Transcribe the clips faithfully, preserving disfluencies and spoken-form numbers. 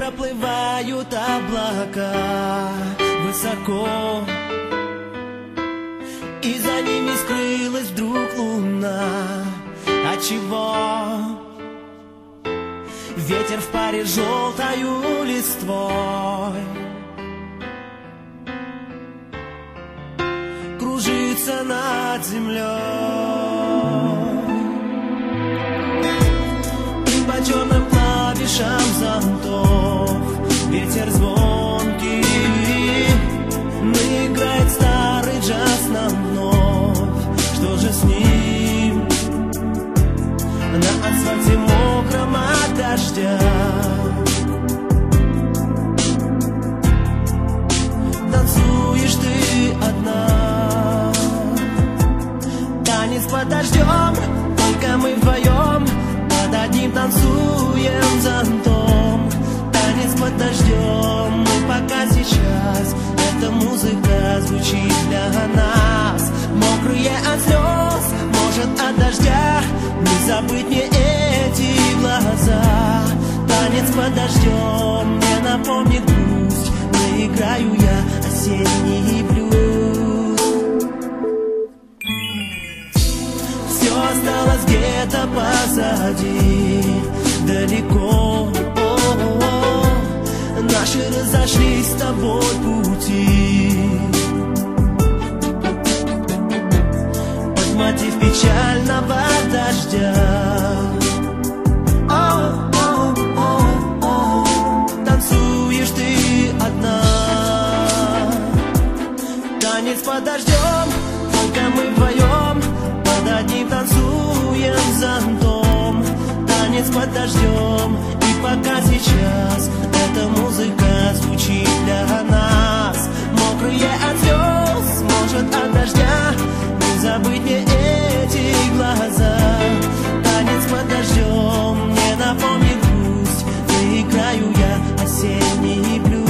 проплывают облака высоко, и за ними скрылась вдруг луна. Отчего ветер в паре с желтою листвой кружится над землей, и по черным клавишам зонтов ветер звонкий наиграет старый джаз нам вновь. Что же с ним? На асфальте мокром от дождя танцуешь ты одна. Танец под дождем, только мы вдвоем под одним танцуем зонтом. Танец под дождем, мы пока сейчас, эта музыка звучит для нас. Мокрые от слез, может от дождя, не забыть мне эти глаза. Танец под дождем мне напомнит грусть, наиграю я осенний блюз. Все осталось где-то позади, далеко. Наши разошлись с тобой пути под мотив печального дождя. О, о, о, о, танцуешь ты одна. Танец под дождем, только мы вдвоем под одним танцуем зонтом. Танец под дождем, и пока сейчас эта музыка звучит для нас. Мокрые от слез, может от дождя, не забыть мне эти глаза. Танец под дождем мне напомнит грусть, наиграю я осенний блюз.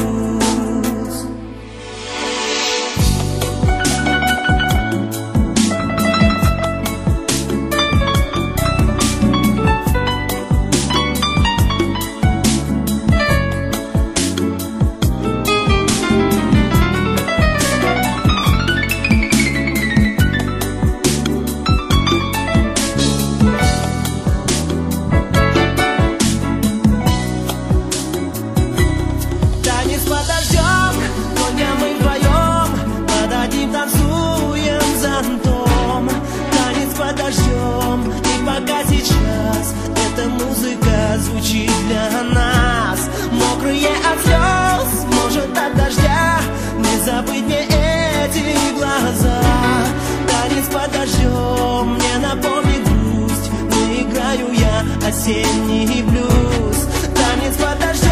И пока сейчас эта музыка звучит для нас. Мокрые от слез, может от дождя, не забыть мне эти глаза. Танец под дождем мне напомнит грусть, наиграю я осенний блюз. Танец под дождем.